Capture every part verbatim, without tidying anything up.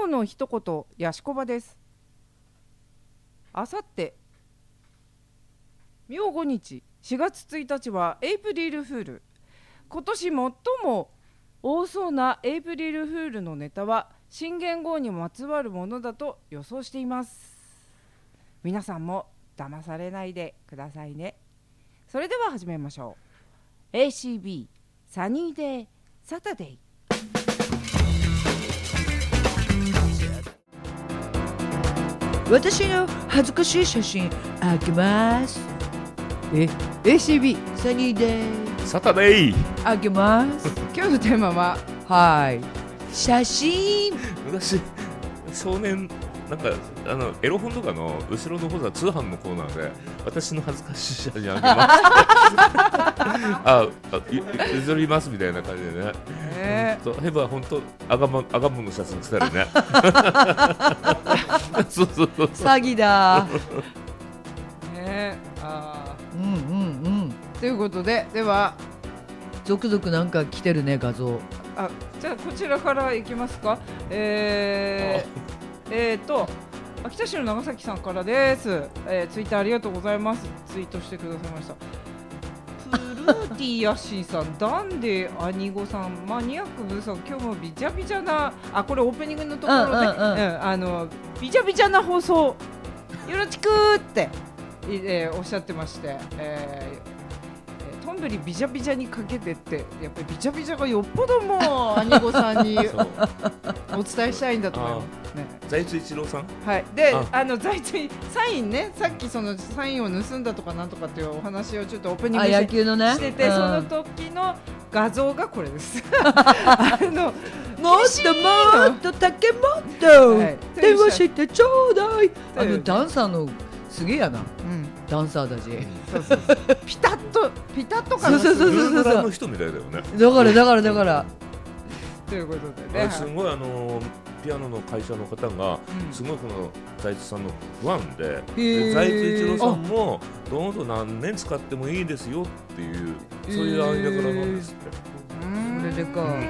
の一言やしこばです。あさって明後日しがつついたちはエイプリルフール。今年最も多そうなエイプリルフールのネタは新元号にまつわるものだと予想しています。皆さんも騙されないでくださいね。それでは始めましょう。 エーシービー サニーデーサタデー。 私の恥ずかしい写真あげます。 え エーシービーサニーデーサタデーあげます今日のテーマははい写真。 昔少年なんかあのエロ本とかの後ろの方が通販のコーナーで私の恥ずかしい写真あげますああ譲りますみたいな感じでね、 えー、ヘブは本当アガマアガモの写真来たりねそうそうそう詐欺だねあうんうんうんということででは続々なんか来てるね画像。 あじゃあこちらからいきますか。えー、えーと秋田市の長崎さんからです、えー、ツイッターありがとうございます。ツイートしてくださいました。プルーティーヤッシーさん、ダンデアニゴさん、マニアックブーさん、今日もビチャビチャなあこれオープニングのところで、うんうんうん、あのビチャビチャな放送よろしくって、えー、おっしゃってまして、えートンブリビジャビジャにかけてってやっぱりビジャビジャがよっぽどもうアニゴさんにお伝えしたいんだと思いますね。 財津一郎さんはいでああの財津サインねさっきそのサインを盗んだとかなんとかっていうお話をちょっとオープニングして、 野球のね、 してて、うん、その時の画像がこれですあのもっともっと竹本、はい、電話してちょうだい。あのダンサーのすげえやな、うん、ダンサーだしそうそうそうピタッとピタッとかそうそうそうそうそうの人みたいだよね。 だからだからだからということでね、 すごいあのピアノの会社の方が、うん、すごいこの財津さんのファン で, で財津一郎さんもどうぞ何年使ってもいいですよっていうそういう間柄なんですって。 それでか、うんうん、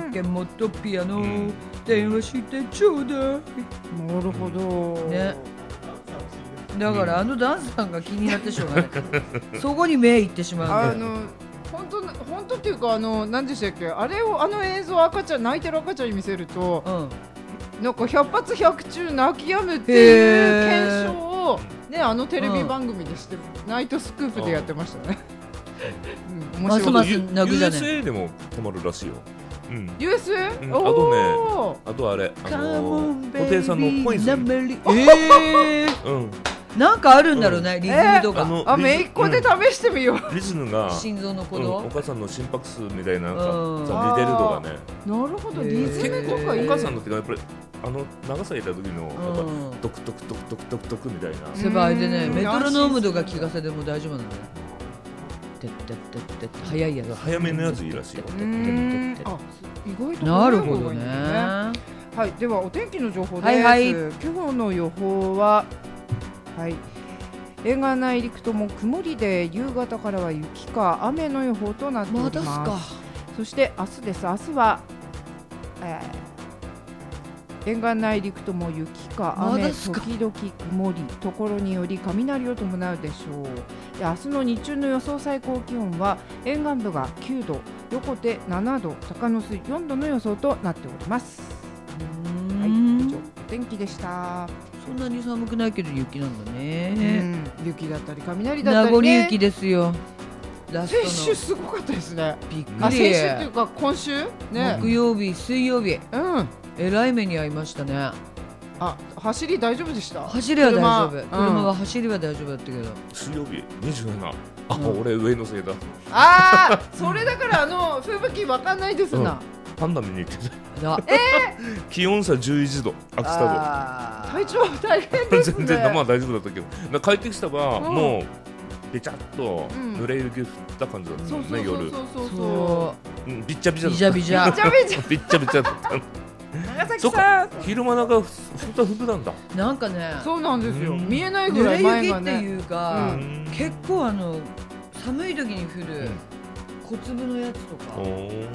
竹本ピアノ、うん、電話してちょうだい。 なるほどね。だからあのダンスさんが気になってしょうがないそこに目いってしまうんだよ。あの本当本当っていうかあの何でしたっけあれをあの映像赤ちゃん泣いてる赤ちゃんに見せると、うん、なんか百発百中泣き止むっていう検証をねあのテレビ番組でして、うん、ナイトスクープでやってましたね。 うん、面白い。ますます泣くじゃね。 ユーエスエー でも止まるらしいよ。うん、 ユーエスエー？ うん、あとねあとあれあの布袋さんのポイズン。 えー、 うん。 なんかあるんだろうね、うん、リズムとか、 えー、あめいっ子で試してみよう、 うん、リズムが心臓の鼓動、 うん、お母さんの心拍数みたいななんか似てるとかね。 なるほど、リズムとかいい。 お母さんのってかやっぱりあの長崎いた時のなんかドクドクドクドクドクドクみたいな。 そういえばあれでね、メトロノームとか聞かせても大丈夫なんだね。てってってってって早いやつ。 早めのやついいらしいよ。 あ、意外となるほどね。 はい、ではお天気の情報です。 はいはい、 今日の予報は。はい、沿岸内陸とも曇りで夕方からは雪か雨の予報となっております。 まだすか。 そして明日です。明日は、えー、沿岸内陸とも雪か雨、時々曇り、ところにより雷を伴うでしょう。で明日の日中の予想最高気温は沿岸部がきゅうど、横手ななど、鷹巣よんどの予想となっております。はい、以上お天気でした。 そんなに寒くないけど雪なんだね、 うん、雪だったり雷だったりね。 名残雪ですよ。ラストの先週すごかったですね。 びっくり。 あ、先週っていうか今週ね。 木曜日、水曜日、 うん、 えらい目に遭いましたね。 あ、走り大丈夫でした？ 走りは大丈夫。車、車は走りは大丈夫だったけど。 水曜日にじゅうなな。あ、うん、俺上のせいだ。 ああ、それだからあの吹雪わかんないですな。うん、 パンダ見に行ってた。 えー、 気温差じゅういちど、秋田度。体調大変ですね。 全然まあ大丈夫だったけど、帰ってきたら、うん、もうべちゃっと濡れ雪降った感じだったもんね、夜。 そうそうそう。 びっちゃびちゃだった。 びちゃびちゃ。 びちゃびちゃ。 びっちゃびちゃだった。 長崎さん。 昼間なんかふた服なんだ。 なんかね。 そうなんですよ。見えないぐらい前がね。 濡れ雪っていうか、結構あの寒い時に降る小粒のやつとか。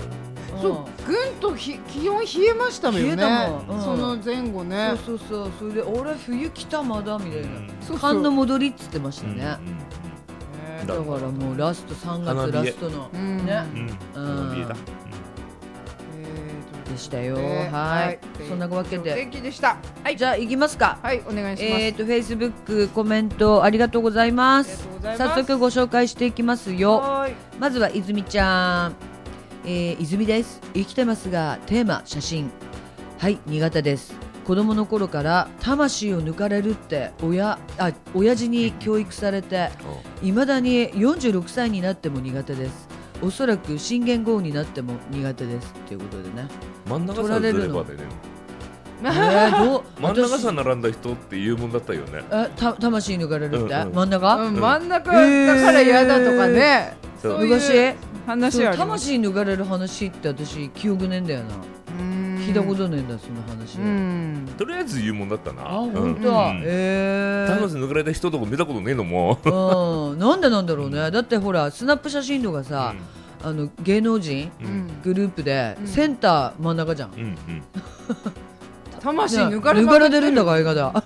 そうぐんとひ気温冷えましたもんね。 冷えたもん、うん、 その前後ね。 そうそうそう、それで俺冬来たまだみたいな、 うん、 寒の戻りっつってましたね、 うんうんうんだからもうラストさんがつラストの、 うん、 ね、 うん、花冷えだ、 でしたよ、えー、はい、はい、そんなわけで元気でした、 はい、じゃあ行きますか。 はい、お願いします。 えーと Facebook コメントありがとうございます。早速ご紹介していきますよ。まずは泉ちゃん、えー、泉です。生きてますがテーマ写真。はい、新潟です。子供の頃から魂を抜かれるって親あ親父に教育されて、いまだによんじゅうろくさいになっても苦手です。おそらく信玄豪雨になっても苦手ですということでね。 真ん中さんずればでね、 えー、どう真ん中さん並んだ人っていうもんだったよね。 えた魂抜かれるって、うんうん、真ん中、 うん、真ん中だから嫌だとかね、 えー、そう昔話あります。 魂抜かれる話って私記憶ねえんだよな。聞いたことねえんだその話。うんとりあえず言うもんだったな。 あ、本当だ。ええ。魂抜かれた人とか見たことねえのも。 うん、なんでなんだろうね。だってほらスナップ写真とかさ、うん、あの芸能人、うん、グループで、うん、センター真ん中じゃん。うんうん、 魂抜かれ抜かれてるんだから映画だ。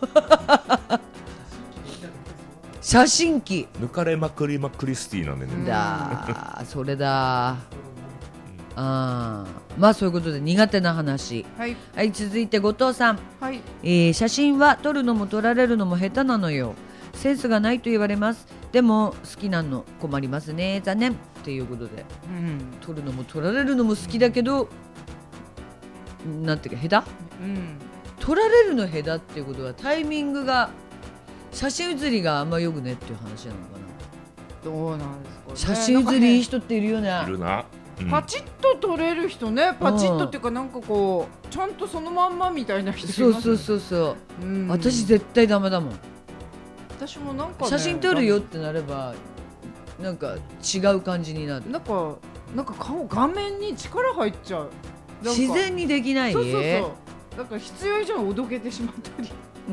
写真機抜かれまくりまクリスティなんでね。 だそれだ。あまあそういうことで苦手な話、はいはい、続いて後藤さん、はいえー、写真は撮るのも撮られるのも下手なのよ。センスがないと言われます。でも好きなの困りますね、残念っていうことで、うん、撮るのも撮られるのも好きだけど、うん、なんていうか下手、うん、撮られるの下手っていうことはタイミングが写真写りがあんまよくねっていう話なのかな。 どうなんですかね。 写真写りいい人っているよね。 いるな。 うん、パチッと撮れる人ね、パチッとっていうかなんかこうちゃんとそのまんまみたいな人いますね。 そうそうそうそう、うん、私絶対ダメだもん。 私もなんか、ね、 写真撮るよってなればなんか違う感じになる。 なんかなんか顔画面に力入っちゃう。 自然にできない。 そうそうそう。だから必要以上におどけてしまったり、うん、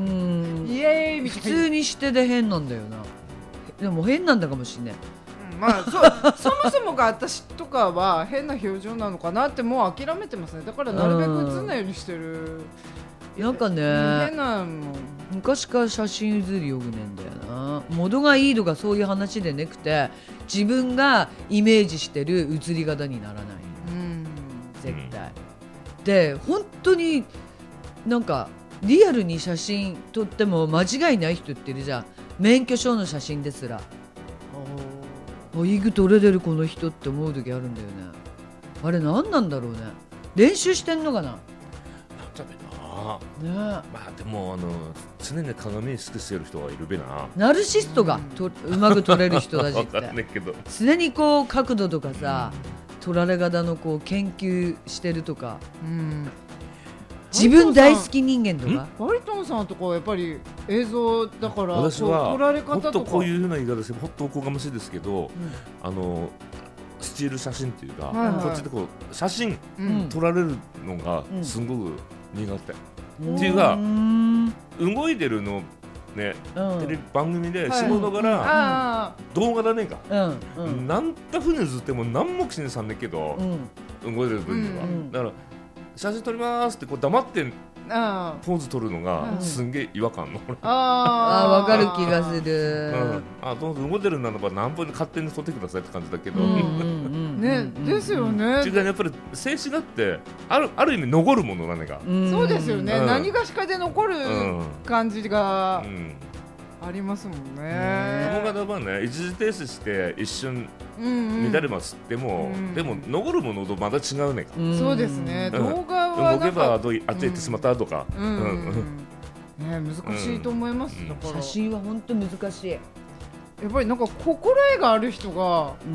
イエーイみたいな。 普通にしてで変なんだよな。でも変なんだかもしれない。 まあ、そ, そもそもが私とかは変な表情なのかなってもう諦めてますね。だからなるべく映んないようにしてる。 なんかね、 変なもん昔から写真写りよくねえんだよな。モドがいいとかそういう話でなくて自分がイメージしてる写り方にならない、うん、絶対、うん、で本当になんかリアルに写真撮っても間違いない人っているじゃん。免許証の写真ですらいく撮れてるこの人って思う時あるんだよね。あれ何なんだろうね。練習してんのかな。 なんだべな、ね、まあでもあの常に鏡に透かしてる人はいるべな。 ナルシストがとうまく撮れる人たちってねけど常にこう角度とかさ、うん、撮られ方のこう研究してるとか、うん、自分大好き人間とか。 バリトンさんとかはやっぱり映像だから私は撮られ方とかほっとこういうふうな言い方ですけどほっとおこがましいですけど、うん、あのスチール写真っていうか、はいはい、こっちでこう写真、うん、撮られるのがすごく苦手、うん、っていうか動いてるのね、うん、テレビ番組で仕事から、はい、動画だねえか、うんうん、なんたふうにずっても何もしんさんねんけど、うん、動いてる分には、うん、だから写真撮りますってこう黙ってポーズ取るのがすんげえ違和感の、うん、 ああ分かる気がする、 うん、あどうぞ動いてるならば何分で勝手に撮ってくださいって感じだけど、 ねですよね。 違うやっぱり静止画ってあるある意味残るものなのが、 うん、そうですよね、うん、何がしかで残る感じがありますもんね。 その方はね一時停止して一瞬乱れますっても、うん、でも残るものとまた違うね、 うん、そうですね、うん、動画は動けばあっち行ってしまったとか、うんうんうんね、難しいと思います、うん、だから写真は本当難しい。 やっぱりなんか心得がある人が、うん、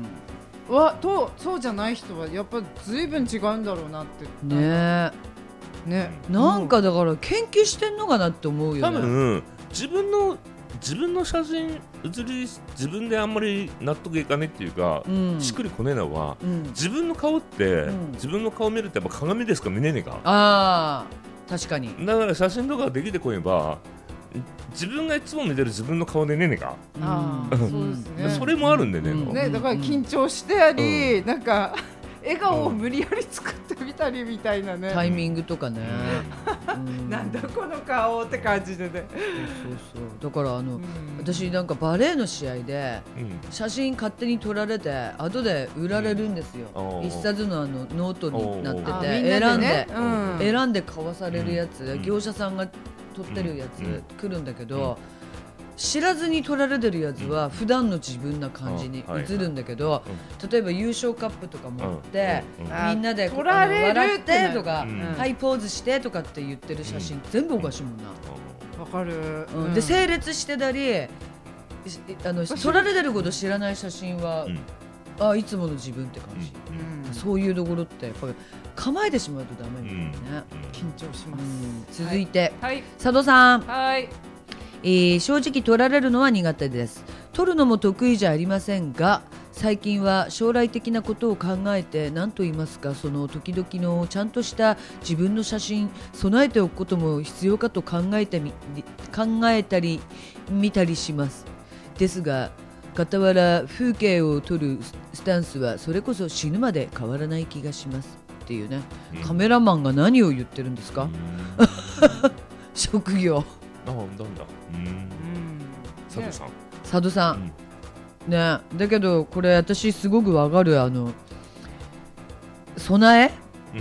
はとそうじゃない人はやっぱ随分違うんだろうなってねね、なんかだから研究してんのかなって思うよね。 多分自分の自分の写真写り自分であんまり納得いかねっていうか、うん、しっくりこねえのは、うん、自分の顔って、うん、自分の顔見るってやっぱ鏡ですか見ねえねえか。 あー確かに。 だから写真とかできてこえば自分がいつも見てる自分の顔でねえねえか。 あそうですねそれもあるんでね、うん、 ねだから緊張してあり、うん、なんか笑顔を無理やり作ってみたりみたいなね、 タイミングとかね、 うん、なんだこの顔って感じでね。 そうそうだからあの、うん、私なんかバレーの試合で写真勝手に撮られて後で売られるんですよ、うん、一冊のあのノートになってて選んで、うん、選んで買わされるやつ、うん、業者さんが撮ってるやつ、うん、来るんだけど、うん、知らずに撮られてるやつは普段の自分な感じに映るんだけど、はいはい、例えば優勝カップとか持って、うんうん、みんなで撮られる笑ってとか、うん、はいポーズしてとかって言ってる写真、うん、全部おかしいもんな。 わかる、 うん、で整列してたりあの撮られてること知らない写真は、うん、あいつもの自分って感じ、うん、そういうところってやっぱり構えてしまうとダメみたいなね、 緊張します、 うん、続いて、 はい、 佐渡さん、 はいえー、正直撮られるのは苦手です。撮るのも得意じゃありませんが、最近は将来的なことを考えて何と言いますか、その時々のちゃんとした自分の写真備えておくことも必要かと考えてみ考えたり見たりします。ですが傍ら風景を撮るスタンスはそれこそ死ぬまで変わらない気がしますっていうね、うん、カメラマンが何を言ってるんですか、職業あ、なんだ、うん、佐渡さん、 佐渡さん、うん、ね、だけどこれ私すごくわかる、あの備え、うん、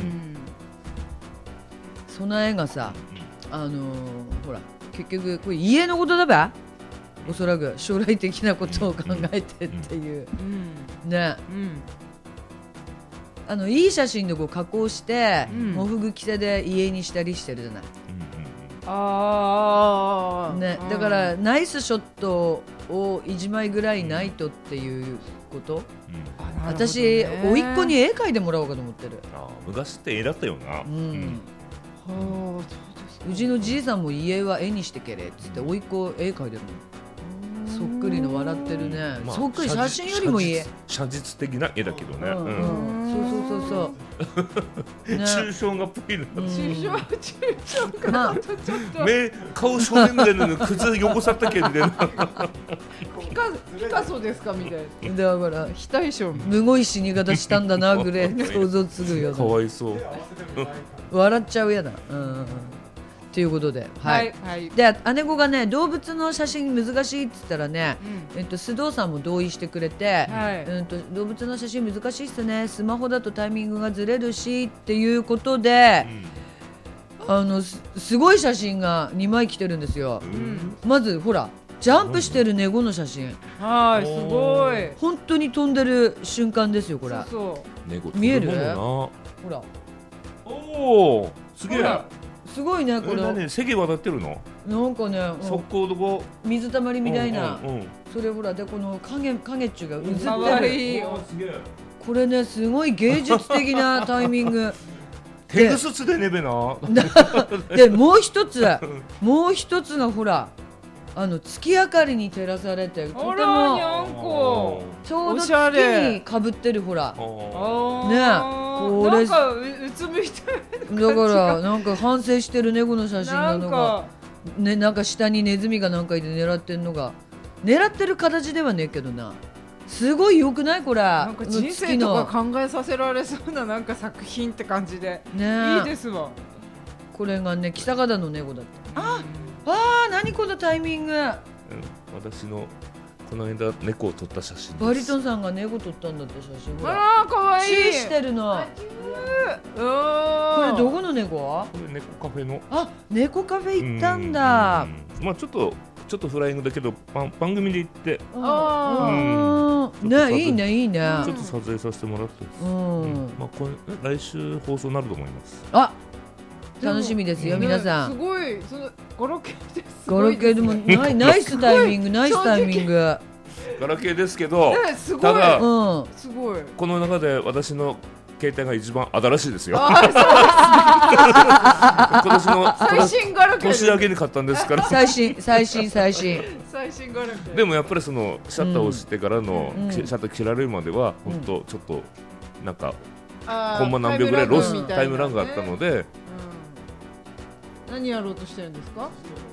備えがさ、あのー、ほら結局これ家のことだべ、おそらく将来的なことを考えてっていう、うん、ね、うん、あのいい写真でこう加工して、うん、喪服着せで家にしたりしてるじゃない、 あね、だからナイスショットをいちまいぐらいないとっていうこと、うん、私甥っ子に絵描いてもらおうかと思ってる。 あ、昔って絵だったよな、うんうん、 はあ、うちのじいさんも家は絵にしてけれっつって甥っ子絵描いてるの、そっくりの笑ってるね、まあ、そっくり写真よりもいい写実的な絵だけどね、うんうん、そうそうそうそうね、抽象画っぽいの、 抽象抽象画とちょっと目顔正面での靴汚さったけんでピカピカソですかみたいな、だから非対称むごい死に方したんだなぐらい想像つくよ、 かわいそう笑っちゃうやだ、うん、ということで、はい、はい、で姉子がね動物の写真難しいって言ったらね、うん、えっと、須藤さんも同意してくれて、はい、うんと動物の写真難しいっすね、スマホだとタイミングがずれるしっていうことで、うん、あの す, すごい写真がにまい来てるんですよ、うん、まずほらジャンプしてる猫の写真、 はい、すごい本当に飛んでる瞬間ですよこれ。そうそう猫見える？ほら、 おお、すげえ、 すごいねこれ。 何、席渡ってるの？ なんかね、 速攻どこ水たまりみたいな、うんうんうん、それほらでこの影影っちゅうが映ってる。かわいい。 これねすごい芸術的なタイミング。 手ぐすつでねべな。 でもう一つもう一つがほらあの月明かりに照らされてとてもちょうど月にかぶってるほらね、 これなんかうつむいてるだからなんか反省してる猫の写真なのがね、なんか下にネズミがなんかいて狙ってんのが狙ってる形ではねえけどな、すごい良くないこれ。 なんか人生とか考えさせられそうななんか作品って感じで、ね、いいですわ。 これがね、キサガダの猫だった。ああー、何このタイミング、うん、 私のこの間猫を撮った写真です。 バリトンさんが猫撮ったんだって写真。 あー、かわいい。 チーしてるの。これどこの猫？これ猫カフェの。 あ、猫カフェ行ったんだ。 まあちょっとちょっとフライングだけど番組で行って。 ああ、ね、いいねいいね。 ちょっと撮影させてもらって。うん。まあこれ来週放送になると思います。 あ、楽しみですよ、皆さん。 すごい、そのガラケーです。 ガラケーでもナイナイスタイミング、ナイスタイミング。 ガラケーですけど、ただこの中で私の携帯が一番新しいですよ。今年の最新ガラケー。 年明けに買ったんですから。 最新最新最新。 最新ガラケー。 でもやっぱりそのシャッターを押してからのシャッター切られるまでは本当ちょっとなんかコンマ何秒ぐらいロスタイムラグがあったので。 何やろうとしてるんですか？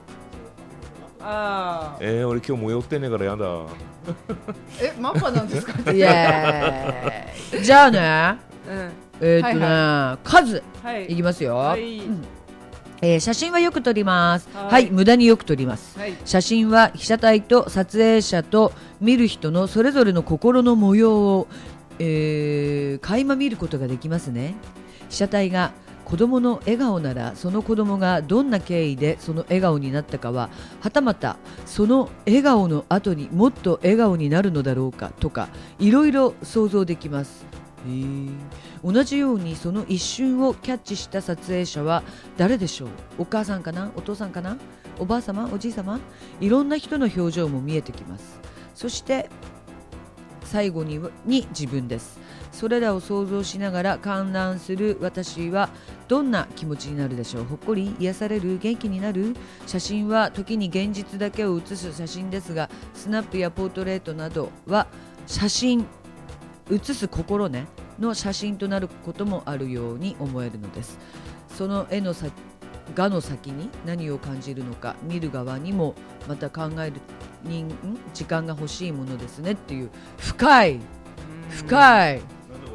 あえー、俺今日も酔ってねえからやだ。 え、マッパなんですか？ いやじゃあね、 えー、っとね、はいはい、数、はい、いきますよ、はいうんえー、写真はよく撮ります、はい、はい、無駄によく撮ります、はい、写真は被写体と撮影者と見る人のそれぞれの心の模様を、えー、垣間見ることができますね。被写体が子供の笑顔ならその子供がどんな経緯でその笑顔になったかは、はたまたその笑顔の後にもっと笑顔になるのだろうかとか、いろいろ想像できます。へー。同じようにその一瞬をキャッチした撮影者は誰でしょう。お母さんかな、お父さんかな、おばあ様、おじい様、いろんな人の表情も見えてきます。そして最後にに自分です。それらを想像しながら観覧する私はどんな気持ちになるでしょう。ほっこり、癒される、元気になる。写真は時に現実だけを写す写真ですが、スナップやポートレートなどは写真、写す心ねの写真となることもあるように思えるのです。その絵の先画の先に何を感じるのか、見る側にもまた考える人時間が欲しいものですねっていう、深い深い。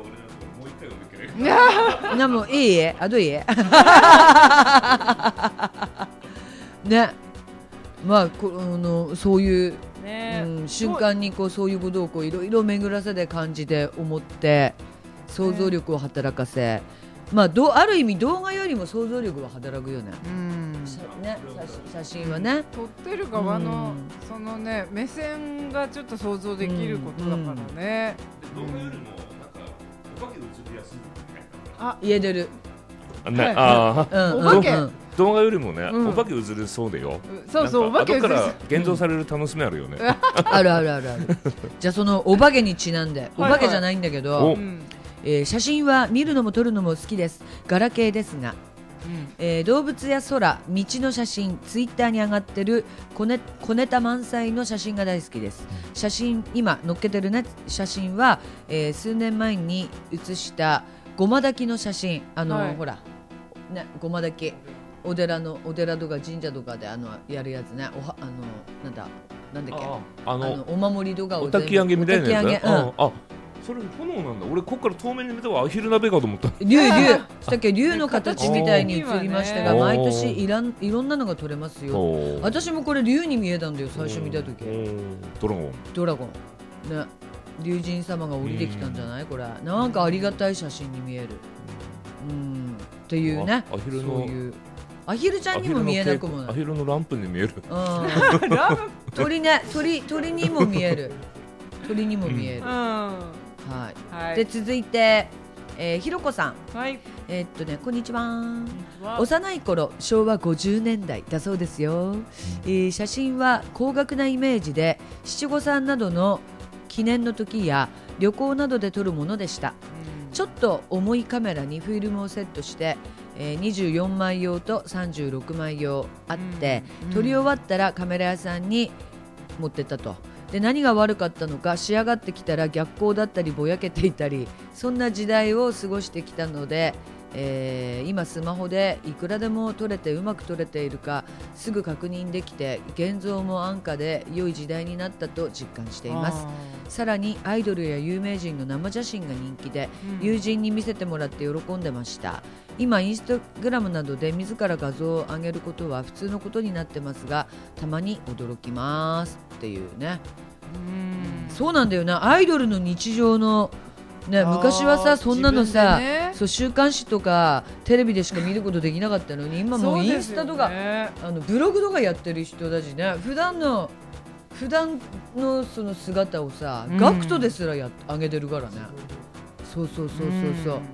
なもいいえ、あどいえね、まあこのそういうね、うん、瞬間にこうそういうことをこういろいろ巡らせて感じて思って想像力を働かせ、ね、まあどある意味動画よりも想像力は働くよね。うんね、写真はね、 撮ってる側のそのね目線がちょっと想像できることだからね。 動画よりもなんかお化け映りやすいね。 あ、言えてる。 ね、はい、ああ、 うん、お化け、うん、 動画よりもね、うん、お化け映るそうだよ。 そうそう、お化け映る。 後から現像される楽しみあるよね。 あるあるあるある。じゃあそのお化けにちなんで、お化けじゃないんだけど、はいはい、えー、写真は見るのも撮るのも好きです。ガラケーですが。うんえー、動物や空、道の写真、ツイッターに上がってる小ネ、小ネタ満載の写真が大好きです。写真、今載っけてる、ね、写真は、えー、数年前に写したごま炊きの写真、あの、はい、ほら、ね、ごま炊き、お寺のお寺とか神社とかであのやるやつね、おはあのなんだなんだっけ、ああの、あのお守りとかをお焚き上げみたいなやつね。ああそれ炎なんだ。俺こっから遠目に見たらアヒル鍋かと思った。 竜竜したっけ、竜の形みたいに映りましたが、毎年いらんいろんなのが撮れますよ。私もこれ竜に見えたんだよ、最初見た時。 ドラゴンドラゴンね、竜神様が降りてきたんじゃないこれ。なんかありがたい写真に見える。うんっていうね。 アヒルのそういうアヒルちゃんにも見えなくもない。 アヒルのランプに見える。 鳥ね、鳥鳥にも見える。鳥にも見える。はい、はい、で続いて、えー、ひろこさん、はい、えー、っとねこんにちは。幼い頃しょうわごじゅうねんだいだそうですよ、えー、写真は高額なイメージで七五三などの記念の時や旅行などで撮るものでした、うん、ちょっと重いカメラにフィルムをセットして、えー、にじゅうよんまい用とさんじゅうろくまい用あって、うん、撮り終わったらカメラ屋さんに持ってったと。で何が悪かったのか、仕上がってきたら逆光だったりぼやけていたり、そんな時代を過ごしてきたので、えー、今スマホでいくらでも撮れてうまく撮れているかすぐ確認できて、現像も安価で良い時代になったと実感しています。さらにアイドルや有名人の生写真が人気で、うん、友人に見せてもらって喜んでました。今インスタグラムなどで自ら画像を上げることは普通のことになってますが、たまに驚きますっていうね。うんそうなんだよな、アイドルの日常のね、昔はさそんなのさ、ね、そう週刊誌とかテレビでしか見ることできなかったのに、今もうインスタとか、ね、あのブログとかやってる人たちね、普段の普段のその姿をさ、うん、ガクトですらや上げてるからね。そうそうそうそうそう、うん、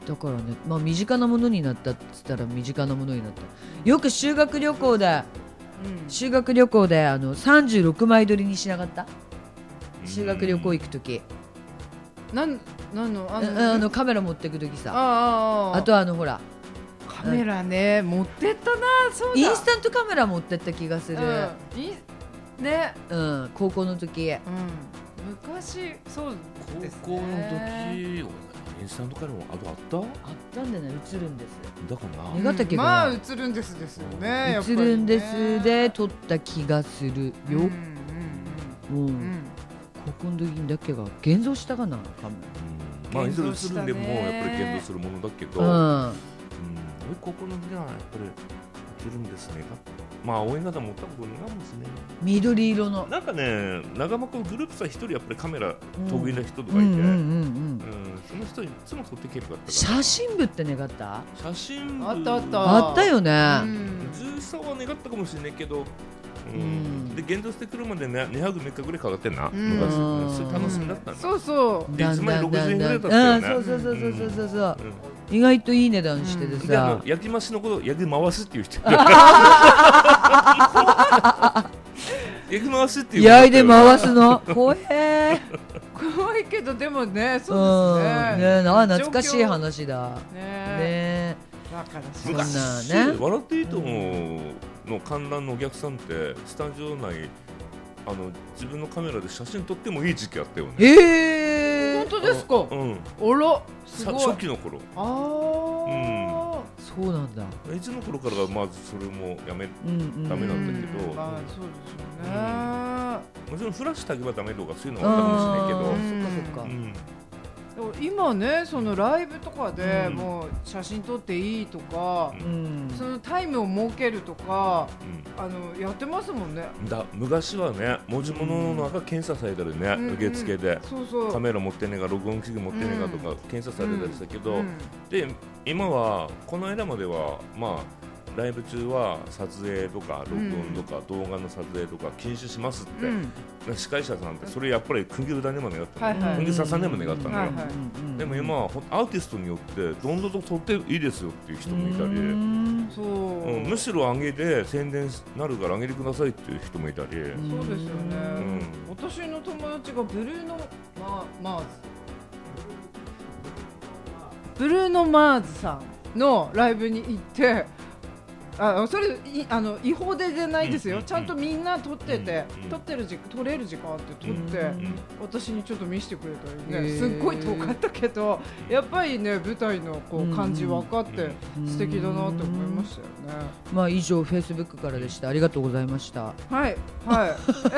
だからね、まあ身近なものになったって言ったら身近なものになった。よく修学旅行で、うん、修学旅行であのさんじゅうろくまい撮りにしなかった？修学旅行行くとき。 なんなんのあのあのカメラ持ってくときさ、 あああとあのほらカメラね、持ってったな。そうだ、 インスタントカメラ持ってった気がする、 うん、ね、 うん、高校の時、うん、 昔そうですね、 高校の時インスタントカメラもあったあったんでね、映るんですだからな、 願ったっけ、 まあ映るんですですよね、 映るんですで撮った気がするよ。うんうんうん、うん、高校の時だけが現像したかな、カメまあいずれするんでもやっぱり現像するものだけど、 うんうん、ここのではやっぱり映るんですね。まあ応援方も多分なんですね。 緑色のなんかね、長間くんグループさ一人やっぱりカメラ得意な人とかいて、うんうんうんうん、その人いつも撮っていけるかったから。 写真部って願った？ 写真部あったあったあったよね。 じゅうさんは願ったかもしれないけど。うん、で現像してくるまでねにはくみっかぐらいかかってんな、うん、昔それ楽しみだったんだ、 そうそうでいつまでろくじゅうえんぐらいだったよね、 そうそうそうそうそうそうそう、うん、意外といい値段しててさ、 であの焼き増しのこと焼き回すっていう人焼き回すっていう焼いて回すの怖え怖いけどでもねそうですね、 うん、ねな懐かしい話だねねだからそんなね笑っていいと思うの観覧のお客さんってスタジオ内あの自分のカメラで写真撮ってもいい時期あったよね。 えー、本当ですか。 うん。 あらすごい初期の頃。 ああ、 うん、そうなんだ。 いつの頃からがまずそれもやめ、うんうん、ダメなんだけど、 うん、まあそうですよね、 うん、もちろんフラッシュたけばダメとかそういうのはあるかもしれないけど、 そっかそっか、うん今ねそのライブとかでもう写真撮っていいとか、うん、そのタイムを設けるとか、うん、あのやってますもんね。 だ昔はね持ち物の中検査されたりね、うん、受付で、うんうん、そうそうカメラ持ってねえか録音機器持ってねえかとか検査されたりしたけど、うんうん、で今はこの間まではまあライブ中は撮影とか録音とか動画の撮影とか禁止しますって、うん、司会者さんってそれやっぱり釘打たねば願ったの、釘刺さねば願ったのよ、はいはい、でも今はアーティストによってどんどんと撮っていいですよっていう人もいたり、うんそううん、むしろ上げで宣伝なるから上げてくださいっていう人もいたり、そうですよね、うん、 私の友達がブルーノママーズブルーノマーズさんのライブに行ってあそれいあの違法でじゃないですよ、うん、ちゃんとみんな撮ってて、うん、撮ってる時撮れる時間あって撮って、うん、私にちょっと見せてくれたりね、すっごい遠かったけどやっぱりね舞台のこう感じ分かって素敵だなと思いましたよね。 まあ以上フェイスブックからでした。ありがとうございました。 はいはい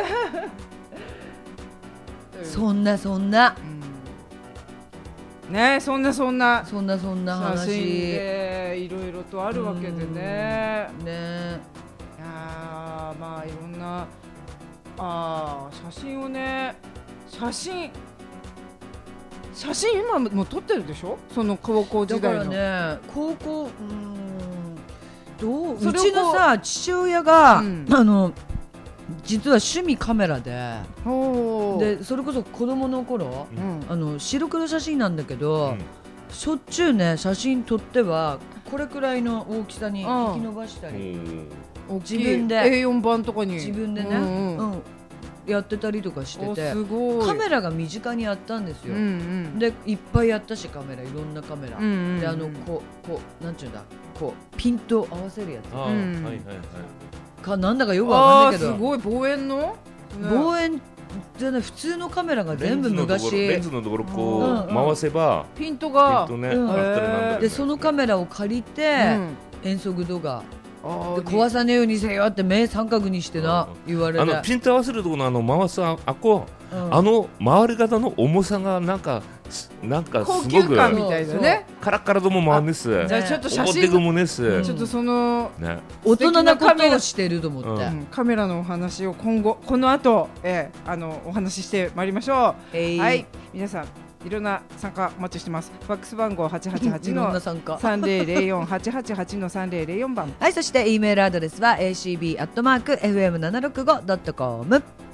そんなそんな、 うん、ねそんなそんなそんなそんな話写真でいろいろとあるわけでね。 ねいやまあいろんなあ写真をね写真写真今も撮ってるでしょ。その高校時代のだからね高校うーんどううちのさ父親が、うん、あの実は趣味カメラででそれこそ子供の頃、うん、あの白黒写真なんだけど、うん、しょっちゅうね写真撮ってはこれくらいの大きさに引き伸ばしたり、 うん、自分で エーよん 版とかに自分でね、うんうんうん、やってたりとかしててすごいカメラが身近にあったんですよ、うんうん、でいっぱいやったしカメラいろんなカメラ、うんうんうん、であのこうこうなんちゅうんだこうピント合わせるやつ、うん、はいはいはいかなんだかよくわかんないけどすごい望遠の、ね、 望遠じゃない普通のカメラが全部昔レンズのところこう回せば、 うん、ピントがピントね、うん、 でそのカメラを借りて、うん、遠足動画で壊さねえようにせよって目三角にしてな言われてあのピント合わせるところのあの回すあこ、うん、あの回り方の重さがなんかなんかすごく高級感みたいなねカラッカラとも回んです。 じゃあちょっと写真もねす、 うん、ちょっとその、 ね、大人なことをしてると思って、うん、 カメラのお話を今後この後、えー、あのお話ししてまいりましょう。はい皆さんいろんな参加お待ちしてます。ファックス番号はちはちはちのさんぜろぜろよん はちはちはちのさんぜろぜろよん番はいそして E メールアドレスは エーシービー アットマーク エフエムななひゃくろくじゅうご ドットコム